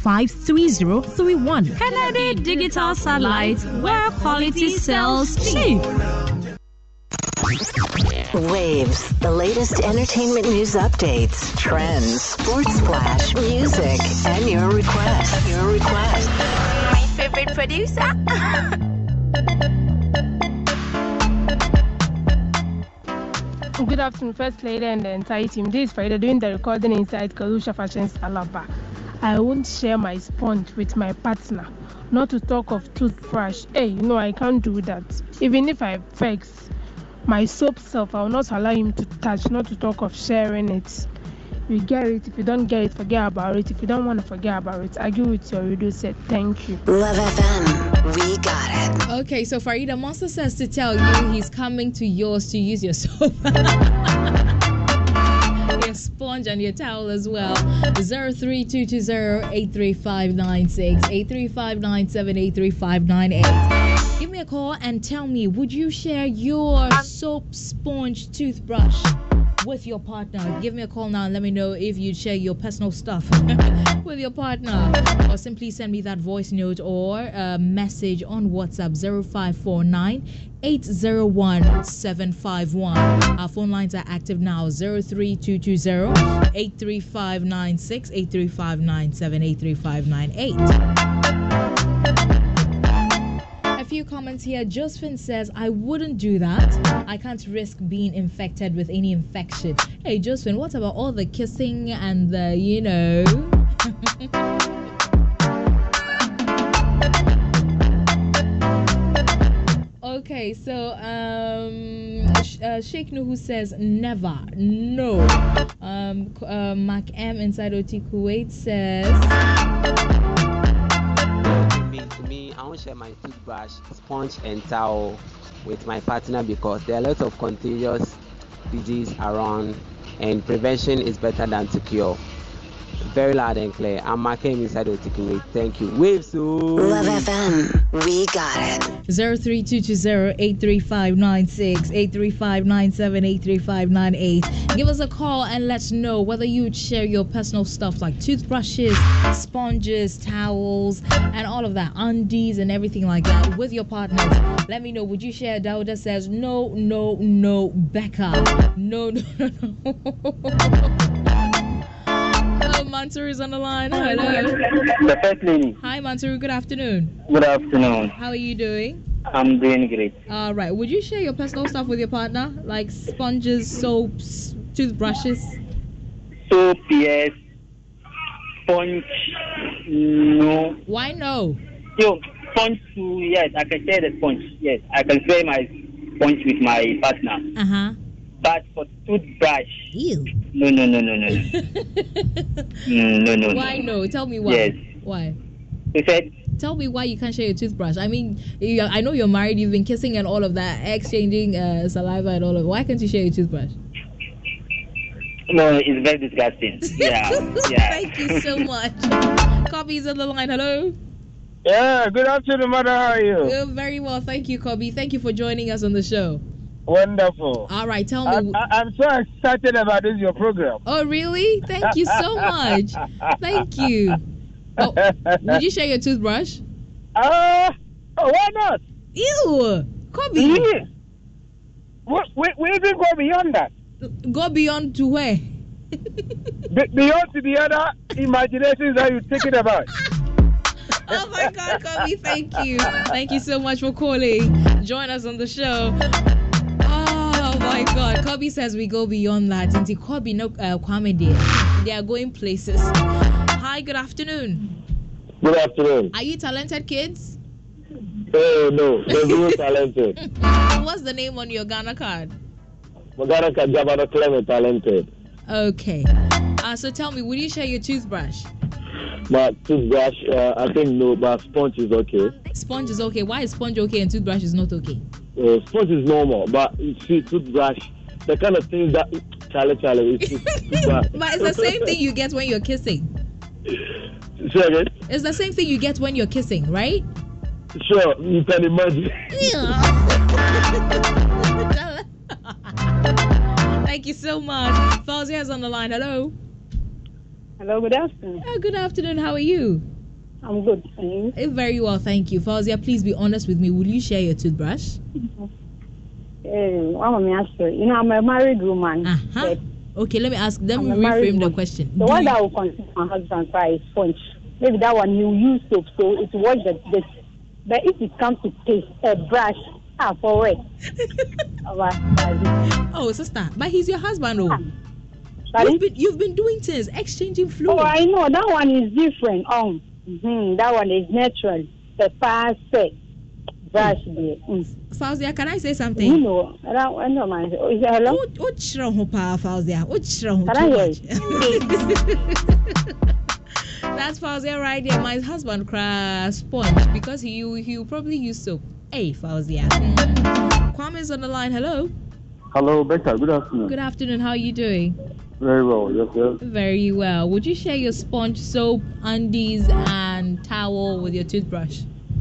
W: 653031.
U: Kennedy Digital Satellite, where quality sells cheap.
J: Waves, the latest entertainment news updates, trends, sports flash, music, and your request.
X: My favorite producer.
Y: Good afternoon, First Lady and the entire team. This is Friday doing the recording inside Kalusha Fashions Alaba. I won't share my sponge with my partner. Not to talk of toothbrush. Hey, no, I can't do that. Even if I fix my soap self, I will not allow him to touch. Not to talk of sharing it. You get it. If you don't get it, forget about it. If you don't want to forget about it, argue with your radio set. Thank you.
J: Love FM, we got it.
G: Okay, so Farida Monster says to tell you he's coming to yours to use your soap. Your sponge and your towel as well. 03220-83596, 83597, 83598. Give me a call and tell me, would you share your soap, sponge, toothbrush with your partner? Give me a call now and let me know if you'd share your personal stuff with your partner, or simply send me that voice note or a message on WhatsApp 0549 801 751. Our phone lines are active now. 03220 83596, 83597, 83598. A few comments here. Josephine says, I wouldn't do that. I can't risk being infected with any infection. Hey, Josephine, what about all the kissing and the, you know... Okay, so Sheikh Nuhu says never, no. Mark M inside OT Kuwait says,
A: to me, I won't share my toothbrush, sponge, and towel with my partner because there are lots of contagious disease around, and prevention is better than to cure. Very loud and clear. I'm Mark M inside OT Kuwait. Thank you. Waves.
J: Love FM. We got it.
G: 0322083596, 83597, 83598. Give us a call and let's know whether you would share your personal stuff like toothbrushes, sponges, towels, and all of that, undies and everything like that with your partners. Let me know. Would you share? Dauda says no, Becca. No. Mansour is on the line. Hello.
B: The first lady.
G: Hi, Mansour. Good afternoon.
B: Good afternoon.
G: How are you doing?
B: I'm doing great.
G: All right. Would you share your personal stuff with your partner, like sponges, soaps, toothbrushes?
B: Soap, yes. Sponge, no.
G: Why no?
B: Yo, sponge too. Yes, I can share the sponge. Yes, I can share my sponge with my partner. But for toothbrush, no. No.
G: Why no? Tell me why.
B: Yes.
G: Why?
B: You said?
G: Tell me why you can't share your toothbrush. I mean, I know you're married, you've been kissing and all of that, exchanging saliva and all of that. Why can't you share your toothbrush?
B: No, it's very disgusting. Yeah.
G: Thank you so much. Kobe's on the line. Hello.
C: Yeah, good afternoon, mother. How are you?
G: Very well, thank you, Kobe. Thank you for joining us on the show.
C: Wonderful.
G: All right, tell me.
C: I'm so excited about this, your program.
G: Oh, really? Thank you so much. Thank you. Oh, would you share your toothbrush?
C: Why not?
G: Ew, Kobe.
C: We even go beyond that.
G: Go beyond to where?
C: Beyond to the other imaginations that you're thinking about.
G: Oh my God, Kobe, thank you. Thank you so much for calling. Join us on the show. Oh my God, Kobe says we go beyond that. Into Kobe, no Kwame dear. They are going places. Hi, good afternoon.
C: Good afternoon.
G: Are you talented kids?
C: No, they're really talented.
G: What's the name on your Ghana card?
C: My Ghana card, Jabana Clement Talented.
G: Okay. So tell me, would you share your toothbrush?
C: My toothbrush, I think no, but sponge is okay.
G: Sponge is okay. Why is sponge okay and toothbrush is not okay?
C: Sponge is normal, but you see, toothbrush, the kind of thing that Charlie, it's toothbrush.
G: But it's the same thing you get when you're kissing.
C: Say again?
G: It's the same thing you get when you're kissing, right?
C: Sure, you can imagine.
G: Thank you so much. Fauzia's on the line. Hello.
D: Hello, good afternoon.
G: Good afternoon. How are you?
D: I'm good. And you?
G: Very well, thank you. Fauzia, please be honest with me. Will you share your toothbrush?
D: I'm a married woman.
G: Okay, let me reframe the question.
D: The one that will consume my husband is sponge. Maybe that one you use soap, so it wash the. But if it comes to taste, a brush, for it.
G: Oh, sister, but he's your husband, oh. You've been doing things, exchanging fluid.
D: Oh, I know. That one is different. That one is natural. The fast set. Brush there.
G: Fauzia, can I say something?
D: You know, I know, man. Is it hello?
G: What's wrong with Fauzia? What's wrong?
D: Can I hear
G: That's Fauzia right there. My husband cries sponge because he will probably use soap. Hey, Fauzia. Kwame's on the line. Hello.
C: Hello, Becca. Good afternoon.
G: Good afternoon. How are you doing?
C: Very well. Yes.
G: Very well. Would you share your sponge, soap, undies, and towel with your toothbrush?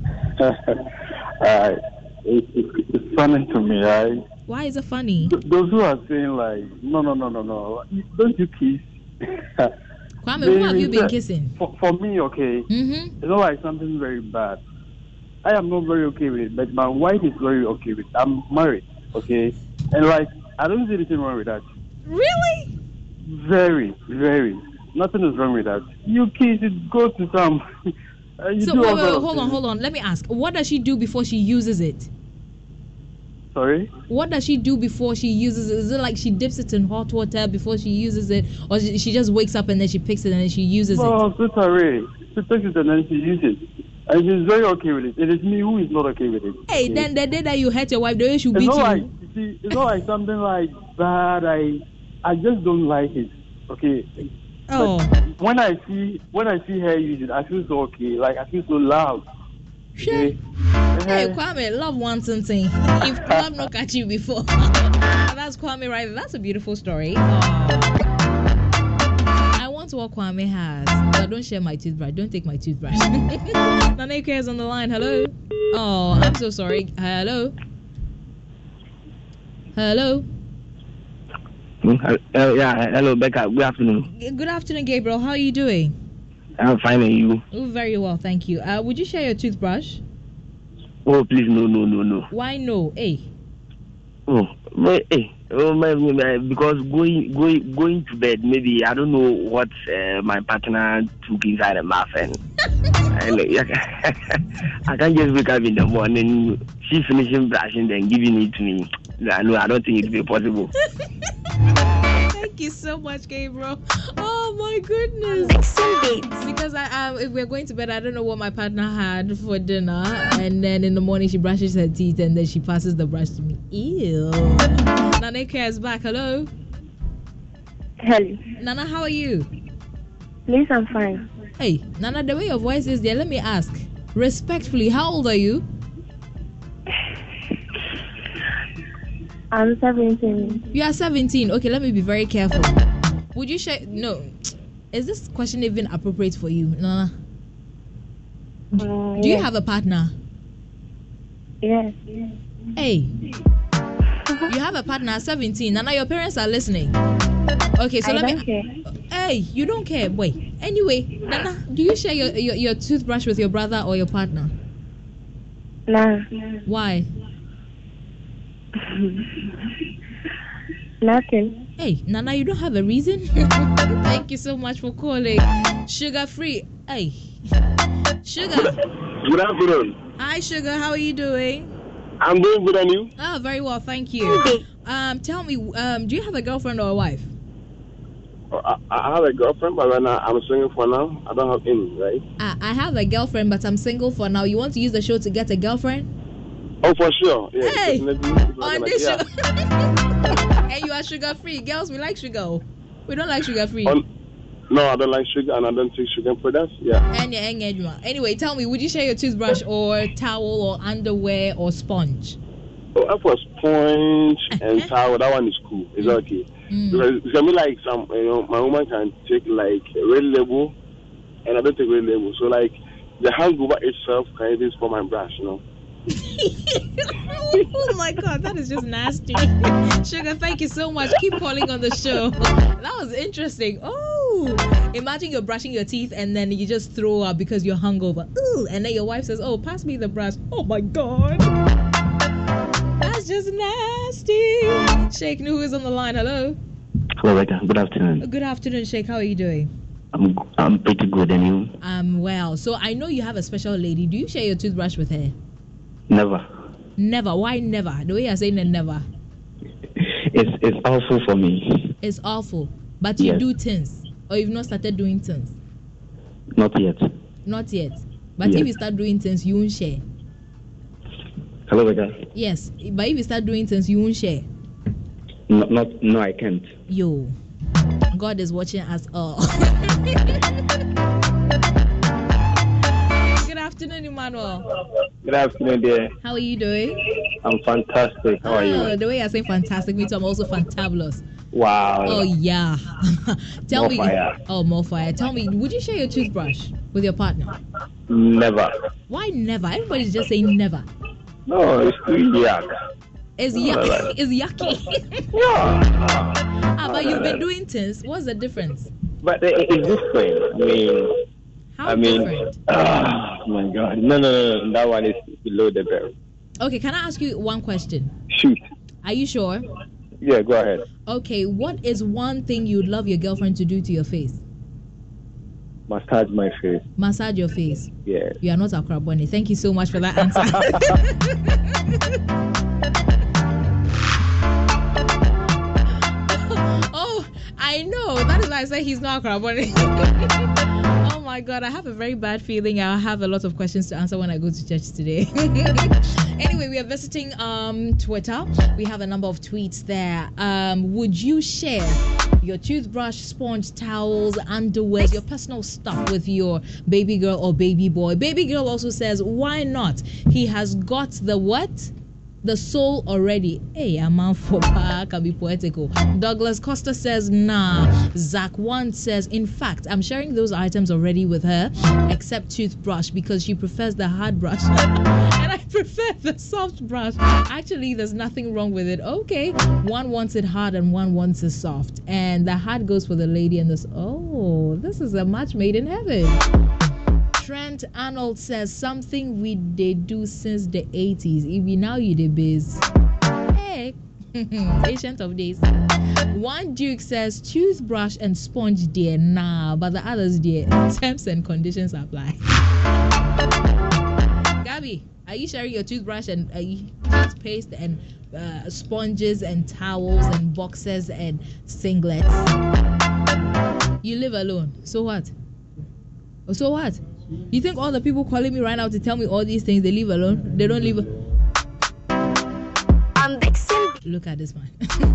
C: It's funny to me, right?
G: Why is it funny?
C: Those who are saying like, no, don't you kiss?
G: Kwame, who have you been kissing?
C: For me, okay. It's not like something very bad. I am not very okay with it, but my wife is very okay with it. I'm married, okay? And like, I don't see anything wrong with that.
G: Really?
C: Very, very. Nothing is wrong with that. You kiss, it goes to some So
G: wait, hold on. Let me ask. What does she do before she uses it?
C: Sorry?
G: What does she do before she uses it? Is it like she dips it in hot water before she uses it? Or she just wakes up and then she picks it and then she uses it?
C: No, sorry. She takes it and then she uses it. And she's very okay with it. It is me who is not okay with it.
G: Hey,
C: okay.
G: Then the day that you hurt your wife, the way she beat you.
C: It's not like something like bad. I just don't like it. Okay.
G: Oh.
C: But when I see her use it, I feel so okay. Like I feel so loud. Okay?
G: Hey, Kwame, love one thing. If love not catch you before. That's Kwame right there. That's a beautiful story. I want what Kwame has. But don't share my toothbrush. Don't take my toothbrush. Naneka is on the line. Hello. Oh, I'm so sorry. Hello. Hello.
F: Hello, Becca. Good afternoon.
G: Good afternoon, Gabriel. How are you doing?
F: I'm fine, and you?
G: Oh, very well, thank you. Would you share your toothbrush?
F: Oh, please, no.
G: Why no? Hey.
F: Oh, because going to bed, maybe I don't know what my partner took inside the mouth, and I can't just wake up in the morning, she's finishing brushing, then giving it to me. No, I don't think it will be possible.
G: Thank you so much, Gabriel. Oh my goodness. Because if we're going to bed, I don't know what my partner had for dinner, and then in the morning she brushes her teeth and then she passes the brush to me. Ew. Naneka is back. Hello.
H: Hello.
G: Nana, how are you?
H: Please, I'm fine.
G: Hey, Nana, the way your voice is there, let me ask respectfully, how old are you?
H: I'm 17.
G: You are 17. Okay, let me be very careful. Would you share? No. Is this question even appropriate for you, Nana? Do you have a partner?
H: Yes.
G: Hey. You have a partner at 17. Nana, your parents are listening. Okay, so let me.
H: Care.
G: Hey, you don't care. Wait. Anyway, Nana, do you share your toothbrush with your brother or your partner?
H: No.
G: Why?
H: Nothing.
G: Hey, Nana, you don't have a reason? Thank you so much for calling. Sugar free. Hey. Sugar.
I: Good afternoon.
G: Hi, Sugar. How are you doing?
I: I'm doing good, and you?
G: Oh, very well, thank you. Tell me, do you have a girlfriend or a wife?
I: I have a girlfriend, but right now I'm single for now. I don't have any, right?
G: I have a girlfriend, but I'm single for now. You want to use the show to get a girlfriend?
I: Oh, for sure. Yeah,
G: hey,
I: on
G: this show. And you are sugar free. Girls, we like sugar. We don't like sugar free.
I: No, I don't like sugar, and I don't take sugar products. Yeah.
G: Anyway, tell me, would you share your toothbrush or towel or underwear or sponge?
I: Oh, for sponge and towel, that one is cool. It's okay. Because it's gonna be like some, my woman can take like a red label, and I don't take red label. So like the hangover itself can even spoil my brush,
G: Oh my God, that is just nasty. Sugar, thank you so much. Keep calling on the show. That was interesting. Oh, imagine you're brushing your teeth and then you just throw up because you're hungover. Ooh, and then your wife says, "Oh, pass me the brush." Oh my God, that's just nasty. Sheikh, who is on the line? Hello.
F: Hello, Rebecca. Good afternoon.
G: Good afternoon, Sheikh. How are you doing?
F: I'm pretty good, and you?
G: I'm well. So I know you have a special lady. Do you share your toothbrush with her?
F: Never.
G: Never? Why never? The way you're saying it, never.
F: It's awful for me.
G: It's awful. But you do things. Or you've not started doing things?
F: Not yet.
G: Not yet. But if you start doing things, you won't share.
F: Hello, Becca.
G: Yes. But if you start doing things, you won't share.
F: No, I can't.
G: Yo. God is watching us all. Good afternoon, Emmanuel.
I: Good afternoon, dear.
G: How are you doing?
I: I'm fantastic. How are you?
G: The way I say fantastic means I'm also fantabulous.
I: Wow.
G: Oh, yeah. Tell me.
I: Fire.
G: Oh, more fire. Tell me, would you share your toothbrush with your partner?
I: Never.
G: Why never? Everybody's just saying never.
I: No, it's too yuck.
G: It's yucky. It's yucky.
I: Yeah.
G: But you've been doing things. What's the difference?
I: But it's different.
G: How different?
I: Oh my God. No. That one is below the belt.
G: Okay, can I ask you one question?
I: Shoot.
G: Are you sure?
I: Yeah, go ahead.
G: Okay, what is one thing you'd love your girlfriend to do to your face?
K: Massage my face.
G: Massage your face.
K: Yeah.
G: You are not a craboni. Thank you so much for that answer. Oh, I know. That is why I say he's not a craboni. Oh my God, I have a very bad feeling. I'll have a lot of questions to answer when I go to church today. Anyway, we are visiting Twitter. We have a number of tweets there. Would you share your toothbrush, sponge, towels, underwear, your personal stuff with your baby girl or baby boy? Baby girl also says, why not? He has got the what? The soul already. Hey, a man for can be poetical. Douglas Costa says, nah. Zach One says, in fact, I'm sharing those items already with her, except toothbrush, because she prefers the hard brush. And I prefer the soft brush. Actually, there's nothing wrong with it. Okay. One wants it hard and one wants it soft. And the hard goes for the lady and this. Oh, this is a match made in heaven. Trent Arnold says something we did do since the 80s. If you now you the biz. Hey, ancient of days. One Duke says toothbrush and sponge dear. Nah, but the others dear. Terms and conditions apply. Gabby, are you sharing your toothbrush and toothpaste and sponges and towels and boxes and singlets? You live alone. So what? So what? You think all the people calling me right now to tell me all these things, they live alone? They don't live. Look at this man.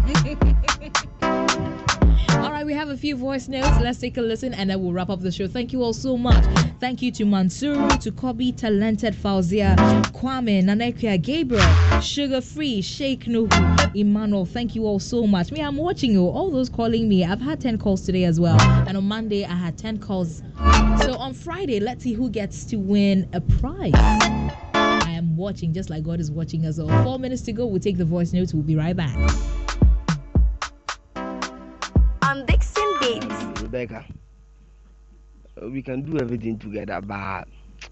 G: All right, we have a few voice notes. Let's take a listen and then we'll wrap up the show. Thank you all so much. Thank you to Mansuru, to Kobe, Talented, Fauzia, Kwame, Nanekia, Gabriel, Sugar Free, Sheikh Nuhu, Emmanuel. Thank you all so much. Me, I'm watching you. All those calling me. I've had 10 calls today as well. And on Monday, I had 10 calls. So on Friday, let's see who gets to win a prize. I am watching just like God is watching us all. 4 minutes to go. We'll take the voice notes. We'll be right back.
L: On Dixon Beats.
F: Rebecca, we can do everything together, but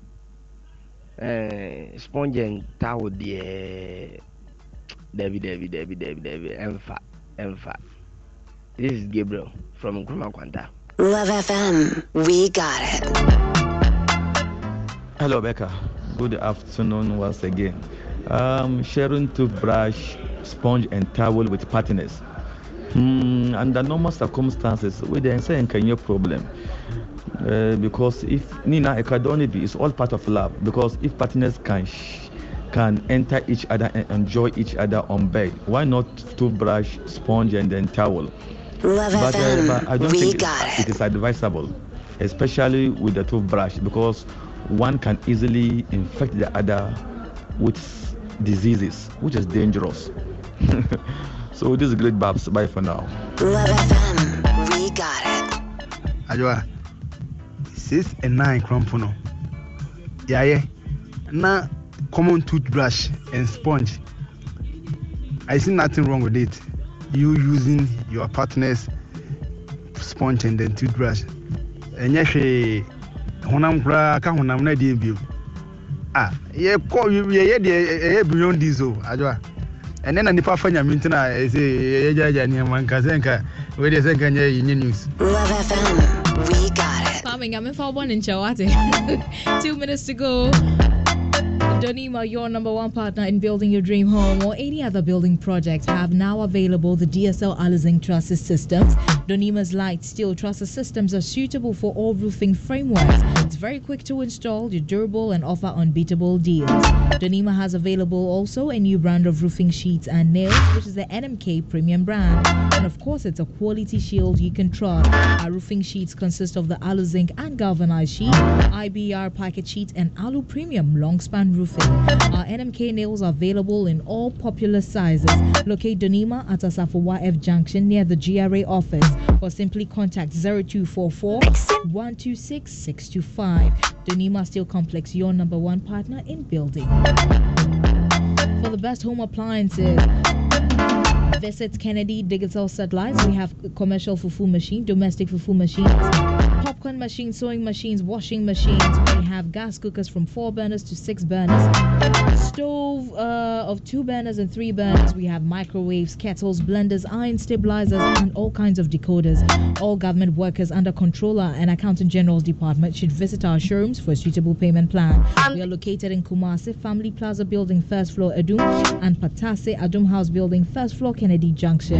F: sponge and towel, Debbie, Emfa. This is Gabriel from Nkrumah Kwanta.
J: Love FM, we got it.
M: Hello, Becca. Good afternoon once again. Sharing toothbrush, sponge, and towel with partners. Under normal circumstances, we don't say any problem. Because if Nina Ekadonibi is all part of love. Because if partners can enter each other and enjoy each other on bed, why not toothbrush, sponge, and then towel?
J: Love
M: but I don't think
J: it
M: is advisable, especially with the toothbrush, because one can easily infect the other with diseases, which is dangerous. So this is great, Babs. Bye for now.
J: Love FM, we got it.
S: Ajwa 6 and 9 Krampono. Yeah. Now, common toothbrush and sponge. I see nothing wrong with it. You using your partner's sponge and then toothbrush. And yes, honam kra ka honam na dey bio. Ye call you beyond this Ajwa. And then the Pafanya Mintina say Jaja man Kazenka, where they say news.
J: Love FM, we got it.
G: Farming, I'm in for one in Chawate. 2 minutes to go. Donima, your number one partner in building your dream home or any other building project, have now available the DSL Alizing Trusses Systems. Donima's light steel trusses systems are suitable for all roofing frameworks. It's very quick to install, you're durable, and offer unbeatable deals. Donima has available also a new brand of roofing sheets and nails, which is the NMK premium brand. And of course, it's a quality shield you can trust. Our roofing sheets consist of the Aluzinc and galvanized sheet, IBR packet sheet, and Alu Premium long span roofing. Our NMK nails are available in all popular sizes. Locate Donima at Asafowa F Junction near the GRA office, or simply contact 0244 126 625. Donima Steel Complex, your number one partner in building. For the best home appliances, visit Kennedy Digital Satellites. We have commercial fufu machine, domestic fufu machines, popcorn machines, sewing machines, washing machines. We have gas cookers from 4 burners to 6 burners. A stove of 2 burners and 3 burners. We have microwaves, kettles, blenders, iron stabilizers, and all kinds of decoders. All government workers under Controller and Accountant General's Department should visit our showrooms for a suitable payment plan. We are located in Kumasi, Family Plaza Building, 1st floor, Adum, and Patase, Adum House Building, 1st floor, Kennedy Junction.